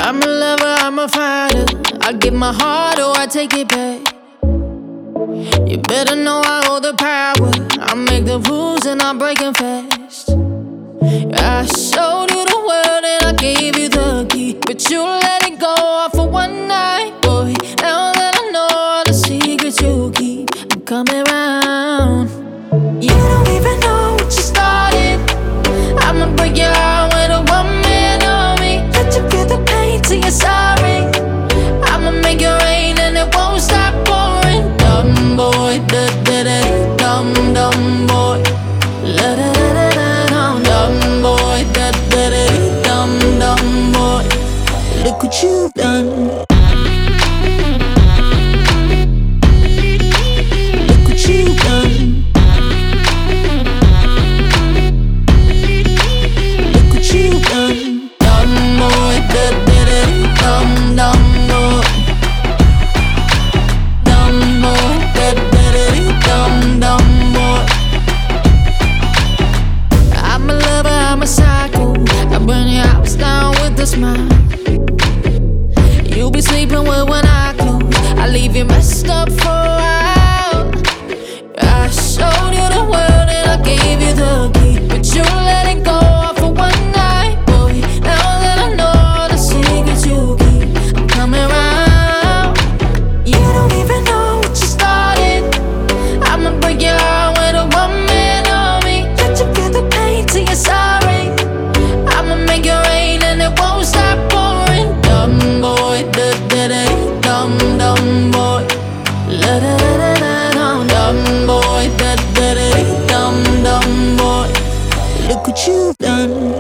I'm a lover, I'm a fighter. I give my heart or I take it back. You better know I hold the power. I make the rules and I'm breaking fast. I showed you the world and I gave you the key, but you let it go off for one night, boy. Now that I know all the secrets you keep, I'm coming round. You don't even know what you started. I'ma break your heart with a one-man army. Let you feel the pain till you're sorry. I'ma make it rain and it won't stop pouring. Dumb boy, da-da-da, dumb boy. La-da-da-da-da, dumb boy, da-da-da, dumb boy. Look what you've done. Look what you've done. Look what you've done. Dumb boy, da-da-da, dumb boy. Dumb boy, da-da-da, dumb boy. I'm a lover, I'm a psycho. I burn your house down with a smile. You be sleeping with one eye closed. I leave you messed up for a while. I showed you the world and I gave you the key, but you let it go off for one night, boy. Now that I know all the secrets you keep, I'm coming round. You don't even know what you started. I'ma break your heart with a one-man army. Let you feel the pain till you're sorry. I'ma make it rain and it won't stop pouring. Dumb boy, da-da-da, dumb boy. La-da-da-da-da, dumb boy, da-da-da, dumb boy. Look what you've done.